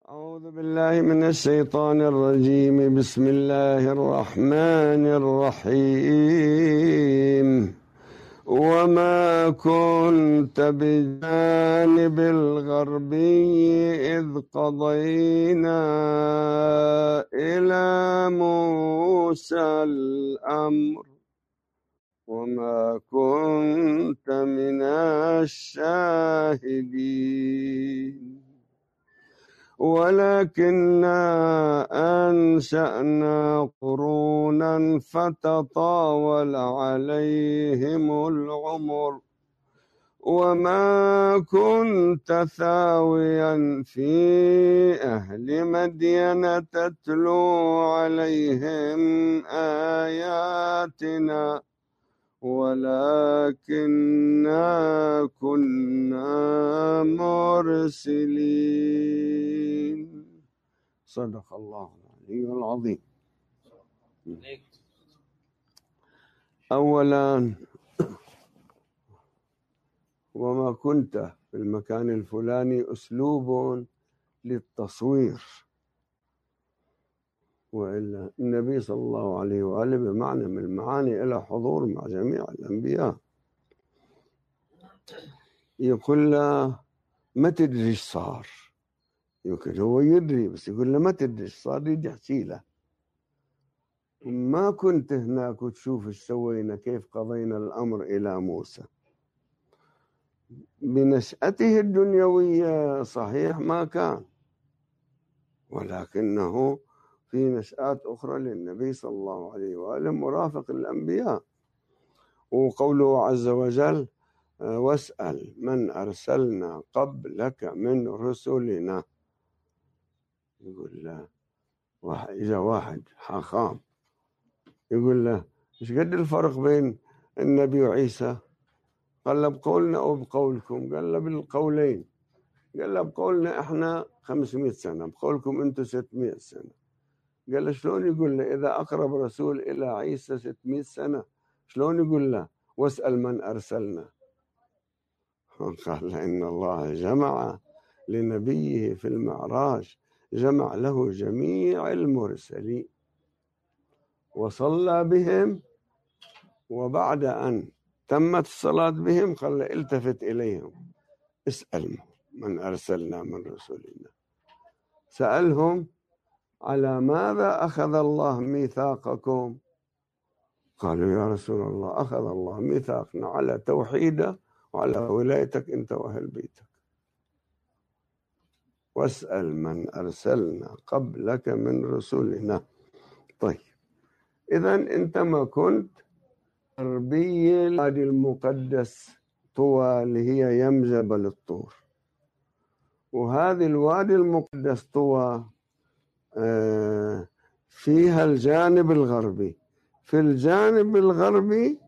أعوذ بالله من الشيطان الرجيم. بسم الله الرحمن الرحيم. وما كنت بجانب الغربي إذ قضينا إلى موسى الأمر وما كنت من الشاهدين ولكننا أنشأنا قرونا فتطاول عليهم العمر وما كنت ثاويا في أهل مدين تتلو عليهم آياتنا ولكننا كنا مرسلين. صدق الله العلي العظيم. أولا، وما كنت في المكان الفلاني أسلوب للتصوير، وإلا النبي صلى الله عليه وآله بمعنى من المعاني إلى حضور مع جميع الأنبياء. يقول له ما تدري ايش صار، يمكن هو يدري بس يقول له ما تدري ايش صار، يجي يحكي له ما كنت هناك وتشوف ايش سوينا، كيف قضينا الأمر إلى موسى. بنشأته الدنيوية صحيح ما كان، ولكنه في نشآت أخرى للنبي صلى الله عليه وآله مرافق الأنبياء. وقوله عز وجل واسأل من أرسلنا قبلك من رسلنا. يقول له إذا واحد حاخام يقول له إيش قد الفرق بين النبي وعيسى؟ قال له بقولنا أو بقولكم؟ قال له بالقولين. قال له بقولنا إحنا 500 سنة، بقولكم أنتم 600 سنة. قال له شلون يقول له إذا أقرب رسول إلى عيسى 600 سنة، شلون يقول له واسأل من أرسلنا؟ قال إن الله جمع لنبيه في المعراج، جمع له جميع المرسلين وصلى بهم، وبعد أن تمت الصلاة بهم قال التفت إليهم اسأل من أرسلنا من رسلنا. سألهم على ماذا أخذ الله ميثاقكم؟ قالوا يا رسول الله أخذ الله ميثاقنا على توحيده وعلى ولايتك أنت وأهل بيتك. واسأل من أرسلنا قبلك من رسلنا. طيب، إذن أنت ما كنت غربي الوادي المقدس طوى اللي هي يم جبل الطور، وهذه الوادي المقدس طوى فيها الجانب الغربي. في الجانب الغربي